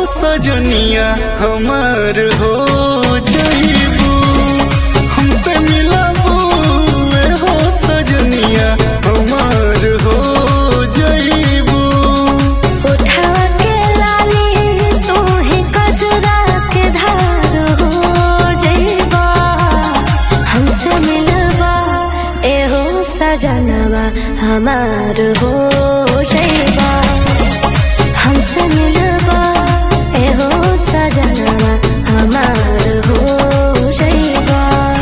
सजनिया हमार हो जइबू हमसे मिलबू हो सजनिया हमार हो जइबू। उठावा के लाली तू ही कजरा के धार हो जइबा हमसे मिलबा एहो सजनवा हमार हो जइबा हमसे मिलबा एहो सजनवा हमार हो जइबा।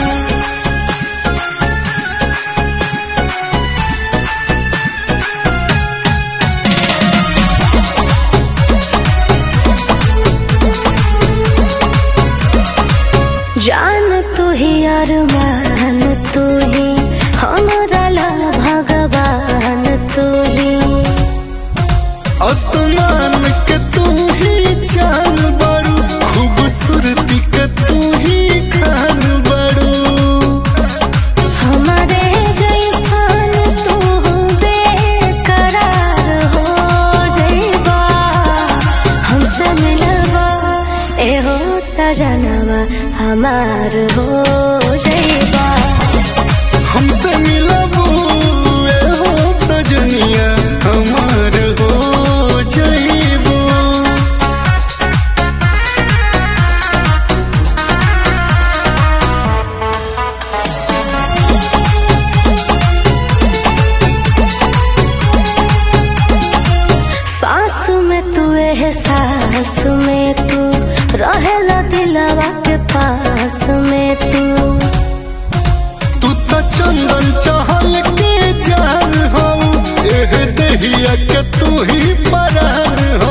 जान तू ही अरमान तू ही हमारा ला भगवान तू ही आसमान के तू ही चान बड़ू खूबसूरती के तू ही खान बड़ू। हमारे जैसान तू बेकरार हो जइबा हमसे मिलबा एहो सजनवा हमार हो जइबा हमसे मिलबू हो सजनिया हमार हो जइबू। सांस में तू एहसास में तू रहेला दिलवा के पास में तू तो चंदन चहल के जान हो एह दहिया के तू ही परान हो।